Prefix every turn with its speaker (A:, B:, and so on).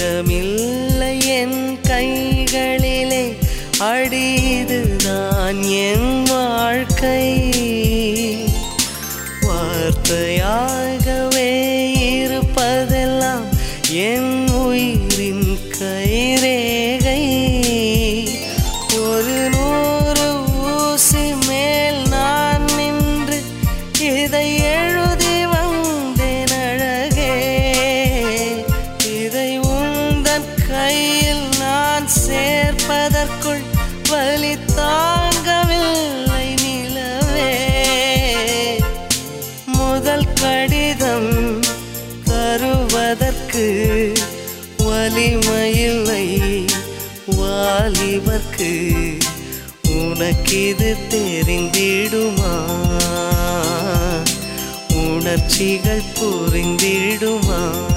A: வேகமில்லை என் கைகளிலே அடிதுதான் என் வாழ்க்கை வார்த்தையாகவே இருப்பதெல்லாம் என் உயிரின் கைரேகை ஒரு 100 ஊசி மேல் நான் நின்று இதை எழுதி வந்தேன் அழகே இதை உந்தன் கையில் நான் சேர்ப்பதற்குள் வலி தாங்கவில்லை நிலவே முதல் கடிதம் தருவதற்கு வலிமையில்லை வாலிபர்க்கு உனக்கிது தெரிந்திடுமா உணர்ச்சிகள் புரிந்திடுமா